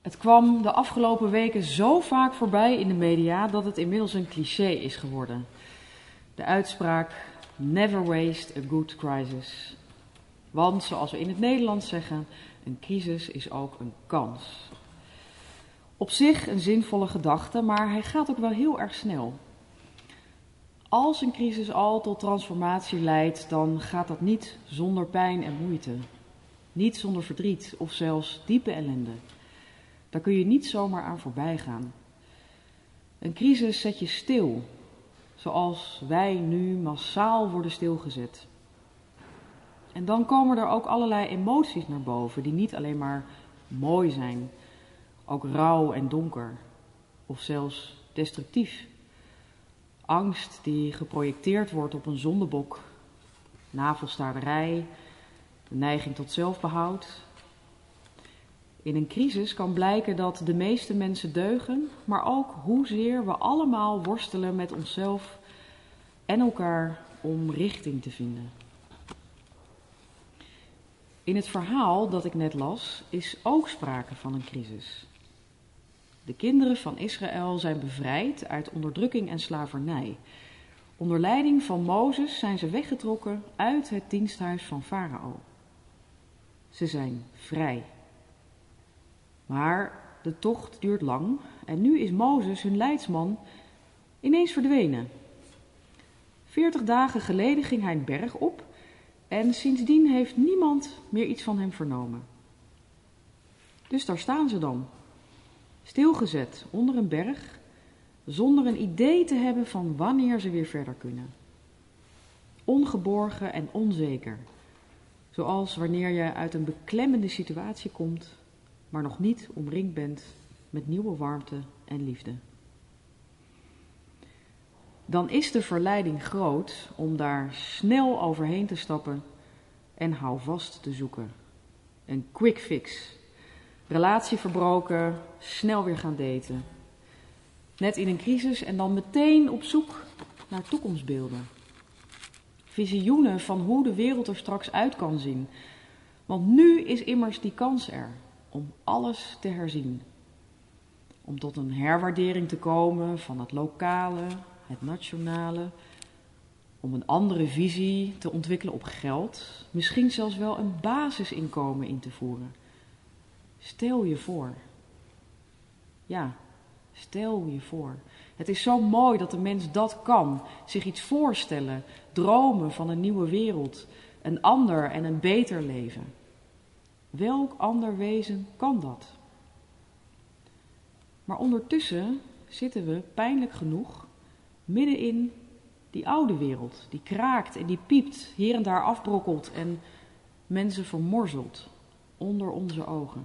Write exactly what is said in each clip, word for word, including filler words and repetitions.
Het kwam de afgelopen weken zo vaak voorbij in de media dat het inmiddels een cliché is geworden. De uitspraak never waste a good crisis. Want, zoals we in het Nederlands zeggen, een crisis is ook een kans. Op zich een zinvolle gedachte, maar hij gaat ook wel heel erg snel. Als een crisis al tot transformatie leidt, dan gaat dat niet zonder pijn en moeite. Niet zonder verdriet of zelfs diepe ellende. Daar kun je niet zomaar aan voorbij gaan. Een crisis zet je stil, zoals wij nu massaal worden stilgezet. En dan komen er ook allerlei emoties naar boven die niet alleen maar mooi zijn, ook rauw en donker, of zelfs destructief. Angst die geprojecteerd wordt op een zondebok, navelstaarderij, de neiging tot zelfbehoud. In een crisis kan blijken dat de meeste mensen deugen, maar ook hoezeer we allemaal worstelen met onszelf en elkaar om richting te vinden. In het verhaal dat ik net las, is ook sprake van een crisis. De kinderen van Israël zijn bevrijd uit onderdrukking en slavernij. Onder leiding van Mozes zijn ze weggetrokken uit het diensthuis van Farao. Ze zijn vrij. Maar de tocht duurt lang en nu is Mozes, hun leidsman, ineens verdwenen. Veertig dagen geleden ging hij een berg op en sindsdien heeft niemand meer iets van hem vernomen. Dus daar staan ze dan, stilgezet onder een berg, zonder een idee te hebben van wanneer ze weer verder kunnen. Ongeborgen en onzeker, zoals wanneer je uit een beklemmende situatie komt, maar nog niet omringd bent met nieuwe warmte en liefde. Dan is de verleiding groot om daar snel overheen te stappen en houvast te zoeken. Een quick fix. Relatie verbroken, snel weer gaan daten. Net in een crisis en dan meteen op zoek naar toekomstbeelden. Visioenen van hoe de wereld er straks uit kan zien. Want nu is immers die kans er om alles te herzien. Om tot een herwaardering te komen van het lokale, het nationale. Om een andere visie te ontwikkelen op geld. Misschien zelfs wel een basisinkomen in te voeren. Stel je voor. Ja, stel je voor. Het is zo mooi dat de mens dat kan. Zich iets voorstellen. Dromen van een nieuwe wereld. Een ander en een beter leven. Welk ander wezen kan dat? Maar ondertussen zitten we, pijnlijk genoeg, midden in die oude wereld. Die kraakt en die piept, hier en daar afbrokkelt en mensen vermorzelt onder onze ogen.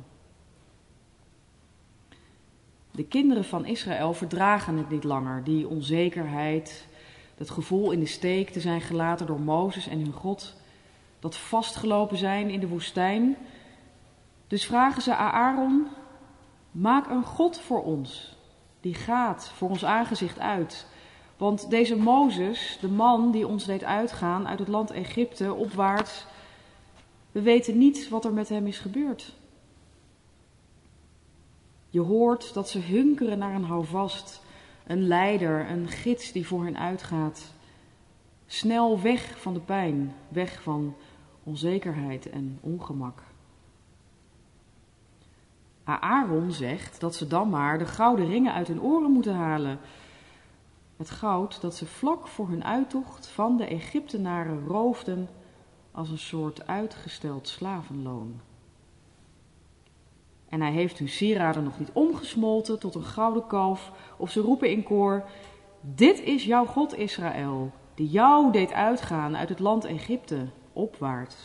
De kinderen van Israël verdragen het niet langer, die onzekerheid, het gevoel in de steek te zijn gelaten door Mozes en hun God, dat vastgelopen zijn in de woestijn. Dus vragen ze aan Aaron, maak een God voor ons, die gaat voor ons aangezicht uit. Want deze Mozes, de man die ons deed uitgaan uit het land Egypte opwaarts, we weten niet wat er met hem is gebeurd. Je hoort dat ze hunkeren naar een houvast, een leider, een gids die voor hen uitgaat. Snel weg van de pijn, weg van onzekerheid en ongemak. Aaron zegt dat ze dan maar de gouden ringen uit hun oren moeten halen. Het goud dat ze vlak voor hun uittocht van de Egyptenaren roofden als een soort uitgesteld slavenloon. En hij heeft hun sieraden nog niet omgesmolten tot een gouden kalf, of ze roepen in koor, dit is jouw God Israël, die jou deed uitgaan uit het land Egypte, opwaarts.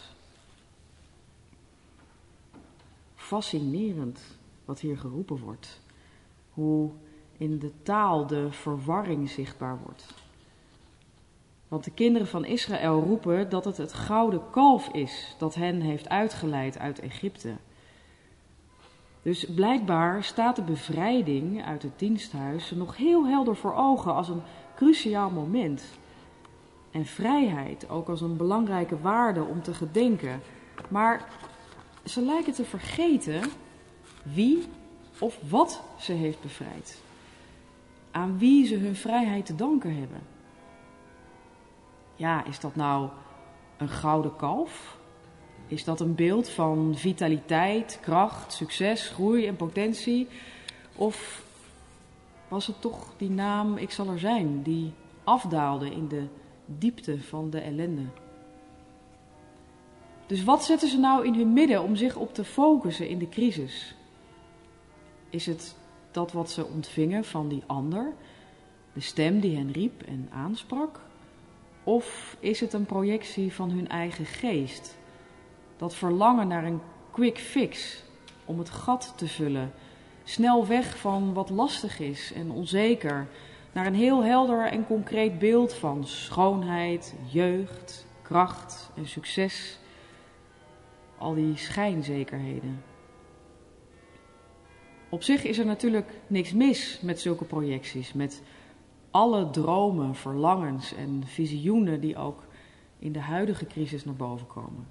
Fascinerend wat hier geroepen wordt. Hoe in de taal de verwarring zichtbaar wordt. Want de kinderen van Israël roepen dat het het gouden kalf is dat hen heeft uitgeleid uit Egypte. Dus blijkbaar staat de bevrijding uit het diensthuis nog heel helder voor ogen als een cruciaal moment. En vrijheid ook als een belangrijke waarde om te gedenken. Maar ze lijken te vergeten wie of wat ze heeft bevrijd. Aan wie ze hun vrijheid te danken hebben. Ja, is dat nou een gouden kalf? Is dat een beeld van vitaliteit, kracht, succes, groei en potentie? Of was het toch die naam Ik zal er zijn, die afdaalde in de diepte van de ellende? Dus wat zetten ze nou in hun midden om zich op te focussen in de crisis? Is het dat wat ze ontvingen van die ander, de stem die hen riep en aansprak? Of is het een projectie van hun eigen geest? Dat verlangen naar een quick fix om het gat te vullen. Snel weg van wat lastig is en onzeker. Naar een heel helder en concreet beeld van schoonheid, jeugd, kracht en succes. Al die schijnzekerheden. Op zich is er natuurlijk niks mis met zulke projecties. Met alle dromen, verlangens en visioenen die ook in de huidige crisis naar boven komen.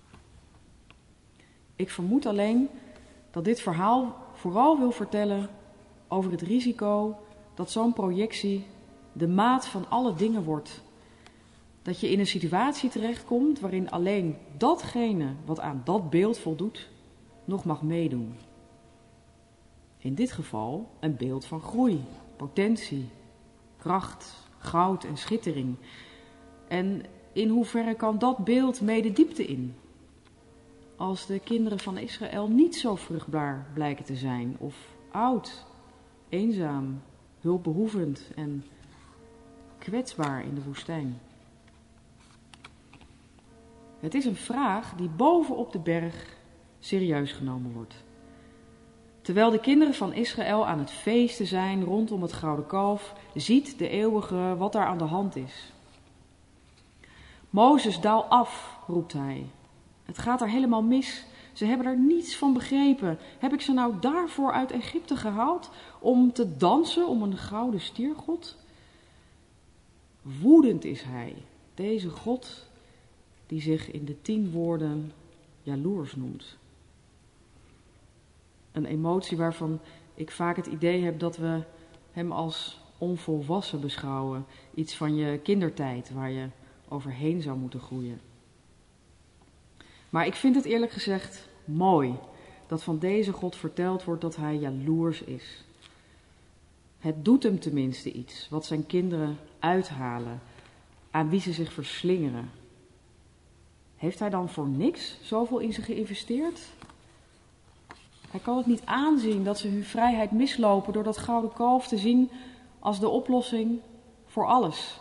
Ik vermoed alleen dat dit verhaal vooral wil vertellen over het risico dat zo'n projectie de maat van alle dingen wordt. Dat je in een situatie terechtkomt waarin alleen datgene wat aan dat beeld voldoet, nog mag meedoen. In dit geval een beeld van groei, potentie, kracht, goud en schittering. En in hoeverre kan dat beeld mee de diepte in? Als de kinderen van Israël niet zo vruchtbaar blijken te zijn, of oud, eenzaam, hulpbehoevend en kwetsbaar in de woestijn. Het is een vraag die bovenop de berg serieus genomen wordt. Terwijl de kinderen van Israël aan het feesten zijn rondom het gouden kalf, ziet de eeuwige wat daar aan de hand is. Mozes, daal af, roept hij. Het gaat er helemaal mis. Ze hebben er niets van begrepen. Heb ik ze nou daarvoor uit Egypte gehaald? Om te dansen om een gouden stiergod? Woedend is hij, deze God die zich in de tien woorden jaloers noemt. Een emotie waarvan ik vaak het idee heb dat we hem als onvolwassen beschouwen. Iets van je kindertijd waar je overheen zou moeten groeien. Maar ik vind het eerlijk gezegd mooi dat van deze God verteld wordt dat hij jaloers is. Het doet hem tenminste iets wat zijn kinderen uithalen, aan wie ze zich verslingeren. Heeft hij dan voor niks zoveel in ze geïnvesteerd? Hij kan het niet aanzien dat ze hun vrijheid mislopen door dat gouden kalf te zien als de oplossing voor alles.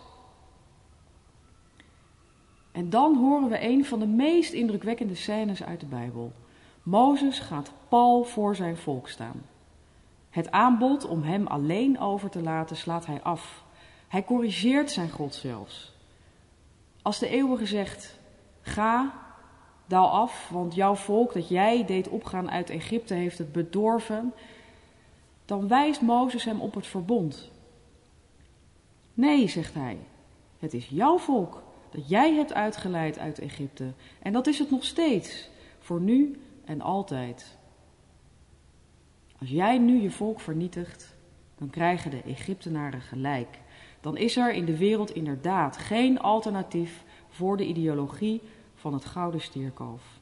En dan horen we een van de meest indrukwekkende scènes uit de Bijbel. Mozes gaat pal voor zijn volk staan. Het aanbod om hem alleen over te laten slaat hij af. Hij corrigeert zijn God zelfs. Als de eeuwige zegt, ga, daal af, want jouw volk dat jij deed opgaan uit Egypte heeft het bedorven, dan wijst Mozes hem op het verbond. Nee, zegt hij, het is jouw volk dat jij hebt uitgeleid uit Egypte. En dat is het nog steeds, voor nu en altijd. Als jij nu je volk vernietigt, dan krijgen de Egyptenaren gelijk. Dan is er in de wereld inderdaad geen alternatief voor de ideologie van het gouden stierkalf.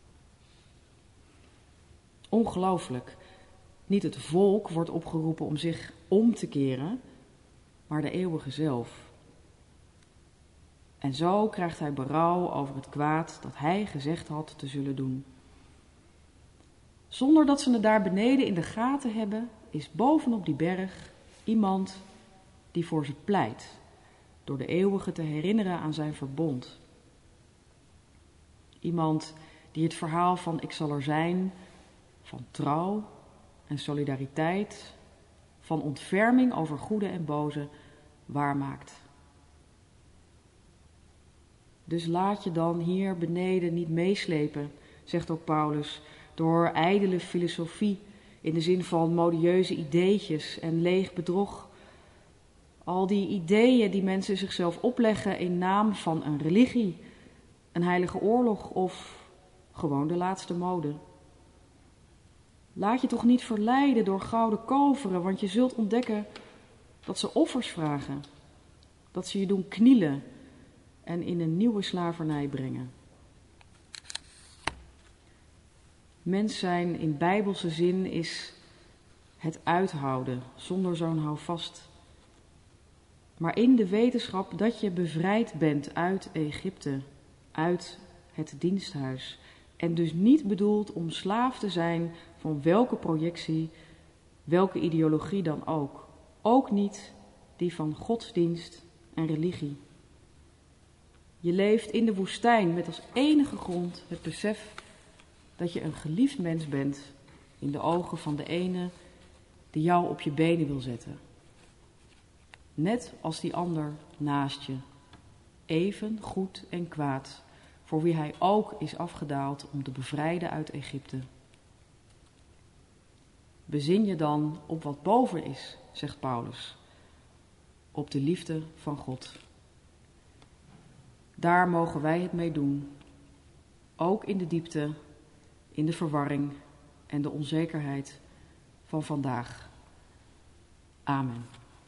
Ongelooflijk. Niet het volk wordt opgeroepen om zich om te keren, maar de eeuwige zelf. En zo krijgt hij berouw over het kwaad dat hij gezegd had te zullen doen. Zonder dat ze het daar beneden in de gaten hebben, is bovenop die berg iemand die voor ze pleit, door de eeuwige te herinneren aan zijn verbond. Iemand die het verhaal van ik zal er zijn, van trouw en solidariteit, van ontferming over goede en boze, waarmaakt. Dus laat je dan hier beneden niet meeslepen, zegt ook Paulus, door ijdele filosofie in de zin van modieuze ideetjes en leeg bedrog. Al die ideeën die mensen zichzelf opleggen in naam van een religie, een heilige oorlog of gewoon de laatste mode. Laat je toch niet verleiden door gouden kalveren, want je zult ontdekken dat ze offers vragen. Dat ze je doen knielen en in een nieuwe slavernij brengen. Mens zijn in bijbelse zin is het uithouden zonder zo'n houvast. Maar in de wetenschap dat je bevrijd bent uit Egypte, uit het diensthuis. En dus niet bedoeld om slaaf te zijn van welke projectie, welke ideologie dan ook. Ook niet die van godsdienst en religie. Je leeft in de woestijn met als enige grond het besef dat je een geliefd mens bent in de ogen van de ene die jou op je benen wil zetten. Net als die ander naast je, even goed en kwaad, voor wie hij ook is afgedaald om te bevrijden uit Egypte. Bezin je dan op wat boven is, zegt Paulus, op de liefde van God. Daar mogen wij het mee doen, ook in de diepte, in de verwarring en de onzekerheid van vandaag. Amen.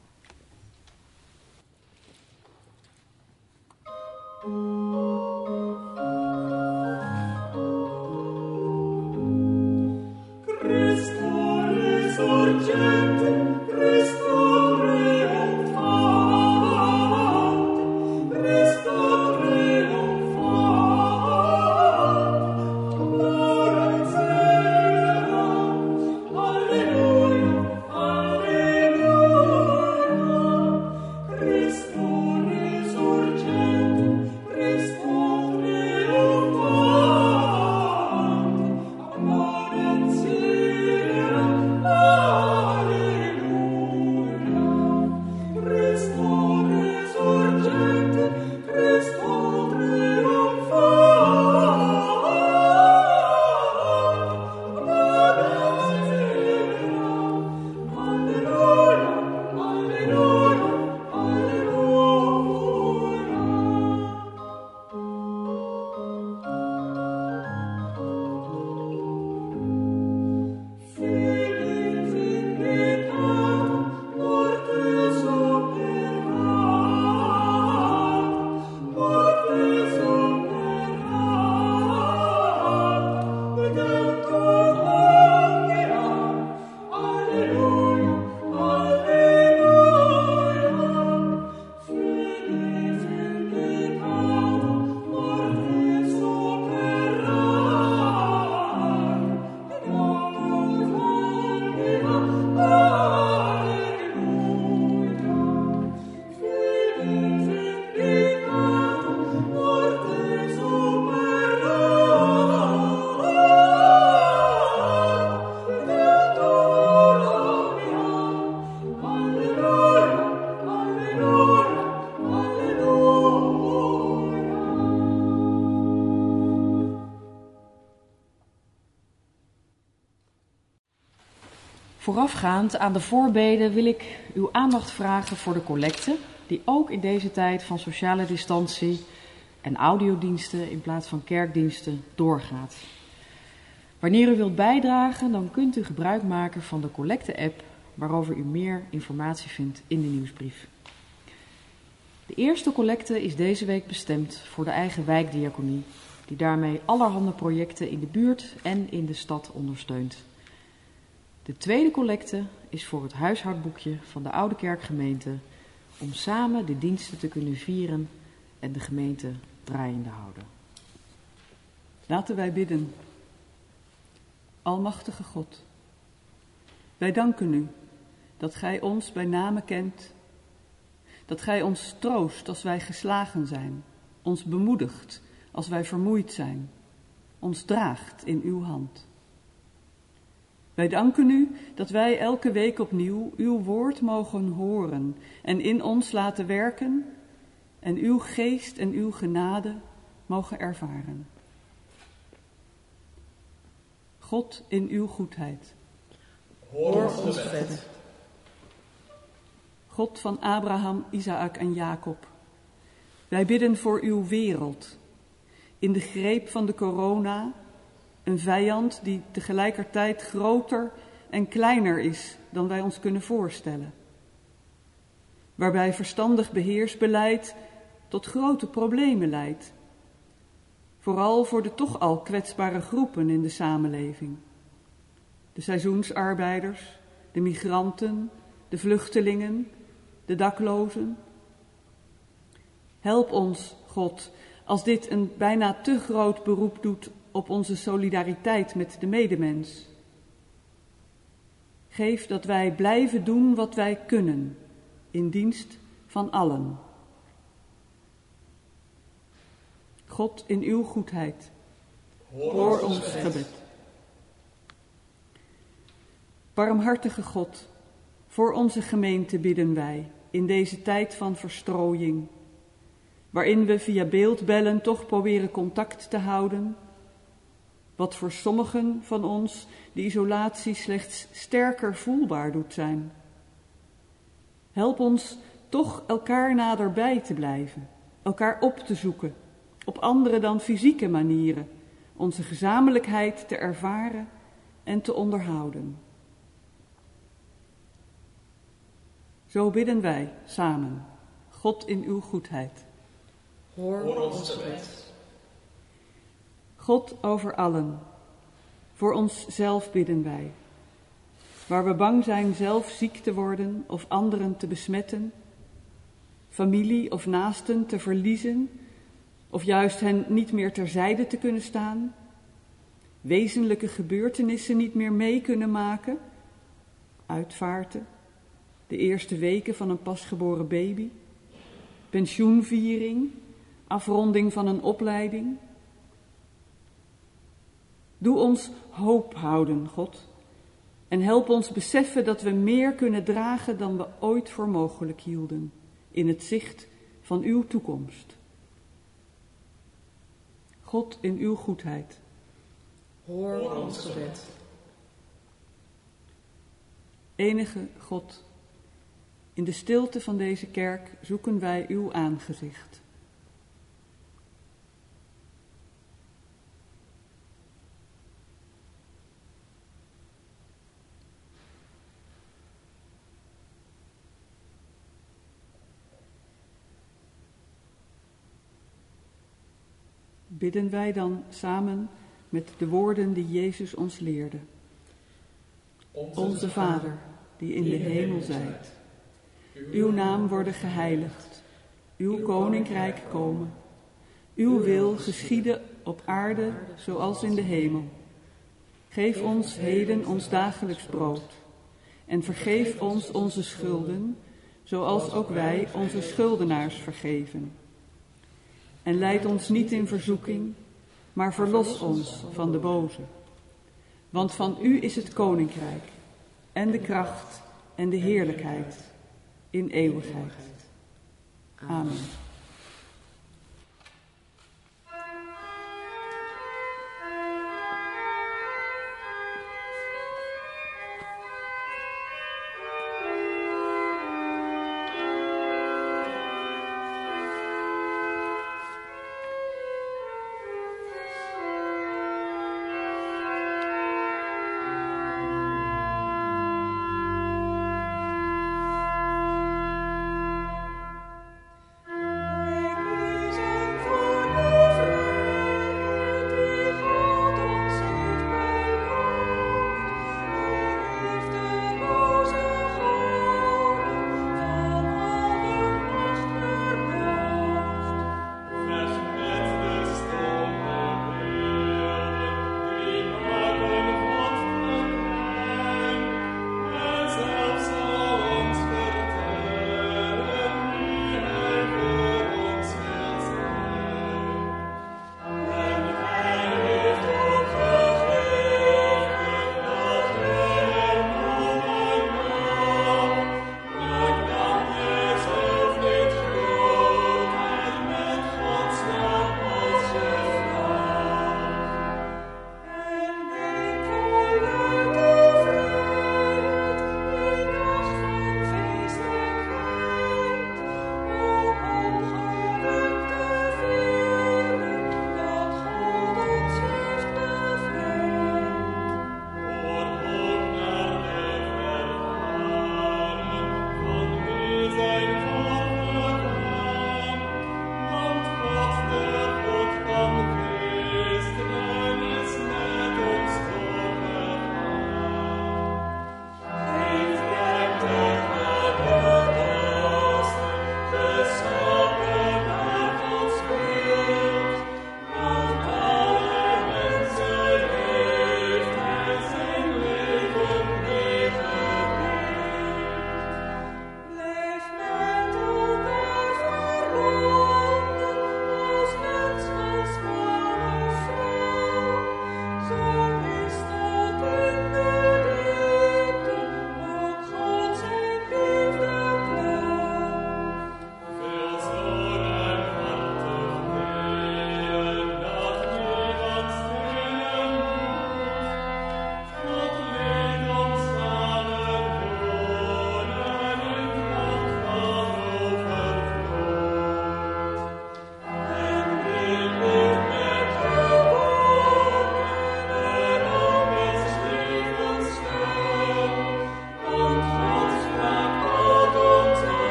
Voorafgaand aan de voorbeden wil ik uw aandacht vragen voor de collecte, die ook in deze tijd van sociale distantie en audiodiensten in plaats van kerkdiensten doorgaat. Wanneer u wilt bijdragen, dan kunt u gebruik maken van de collecte-app, waarover u meer informatie vindt in de nieuwsbrief. De eerste collecte is deze week bestemd voor de eigen wijkdiaconie, die daarmee allerhande projecten in de buurt en in de stad ondersteunt. De tweede collecte is voor het huishoudboekje van de Oude Kerkgemeente, om samen de diensten te kunnen vieren en de gemeente draaiende houden. Laten wij bidden. Almachtige God, wij danken u dat gij ons bij name kent, dat gij ons troost als wij geslagen zijn, ons bemoedigt als wij vermoeid zijn, ons draagt in uw hand. Wij danken u dat wij elke week opnieuw uw woord mogen horen en in ons laten werken en uw geest en uw genade mogen ervaren. God in uw goedheid. Hoor ons gebed. God van Abraham, Isaac en Jacob. Wij bidden voor uw wereld, in de greep van de corona Een vijand die tegelijkertijd groter en kleiner is dan wij ons kunnen voorstellen. Waarbij verstandig beheersbeleid tot grote problemen leidt. Vooral voor de toch al kwetsbare groepen in de samenleving. De seizoensarbeiders, de migranten, de vluchtelingen, de daklozen. Help ons, God, als dit een bijna te groot beroep doet op onze solidariteit met de medemens. Geef dat wij blijven doen wat wij kunnen, in dienst van allen. God, in uw goedheid, hoor ons gebed. Barmhartige God, voor onze gemeente bidden wij in deze tijd van verstrooiing, waarin we via beeldbellen toch proberen contact te houden, wat voor sommigen van ons de isolatie slechts sterker voelbaar doet zijn. Help ons toch elkaar naderbij te blijven, elkaar op te zoeken, op andere dan fysieke manieren, onze gezamenlijkheid te ervaren en te onderhouden. Zo bidden wij samen, God in uw goedheid. Hoor ons gebed. God over allen, voor onszelf bidden wij. Waar we bang zijn zelf ziek te worden of anderen te besmetten, familie of naasten te verliezen, of juist hen niet meer terzijde te kunnen staan, wezenlijke gebeurtenissen niet meer mee kunnen maken, uitvaarten, de eerste weken van een pasgeboren baby, pensioenviering, afronding van een opleiding. Doe ons hoop houden, God, en help ons beseffen dat we meer kunnen dragen dan we ooit voor mogelijk hielden, in het zicht van uw toekomst. God in uw goedheid. Hoor ons gebed. Enige God, in de stilte van deze kerk zoeken wij uw aangezicht. Bidden wij dan samen met de woorden die Jezus ons leerde. Onze Vader, die in de hemel zijt. Uw naam worden geheiligd. Uw koninkrijk komen. Uw wil geschieden op aarde zoals in de hemel. Geef ons heden ons dagelijks brood. En vergeef ons onze schulden, zoals ook wij onze schuldenaars vergeven. En leid ons niet in verzoeking, maar verlos ons van de boze. Want van u is het koninkrijk, en de kracht, en de heerlijkheid, in eeuwigheid. Amen.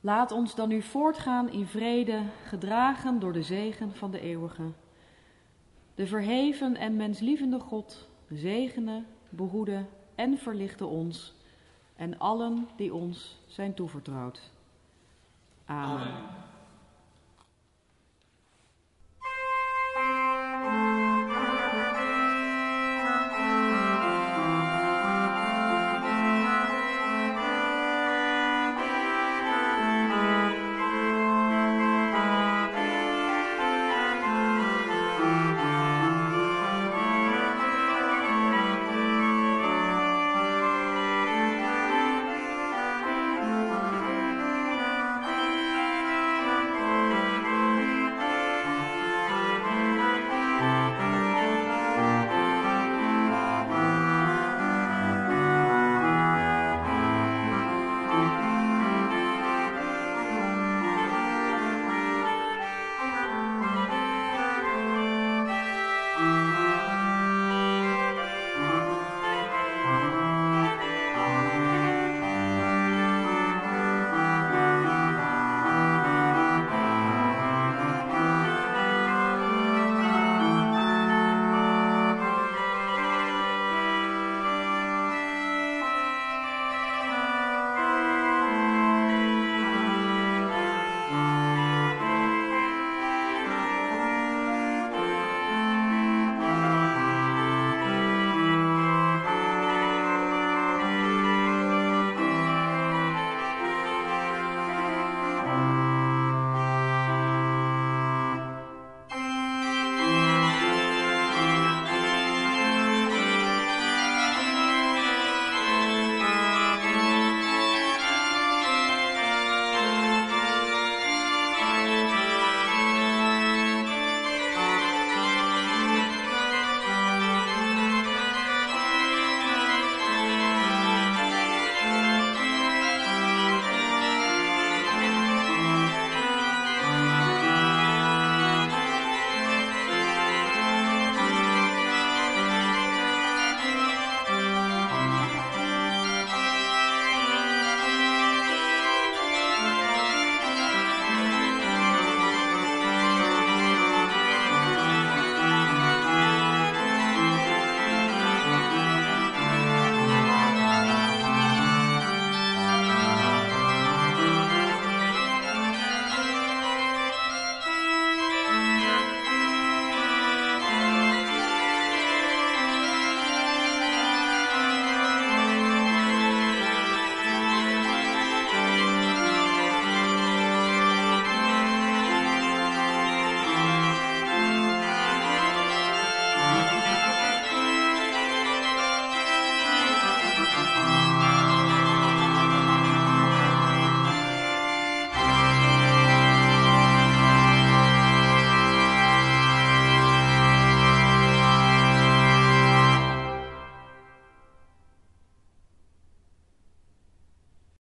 Laat ons dan nu voortgaan in vrede, gedragen door de zegen van de eeuwige. De verheven en menslievende God zegene, behoede en verlichte ons en allen die ons zijn toevertrouwd. Amen. Amen.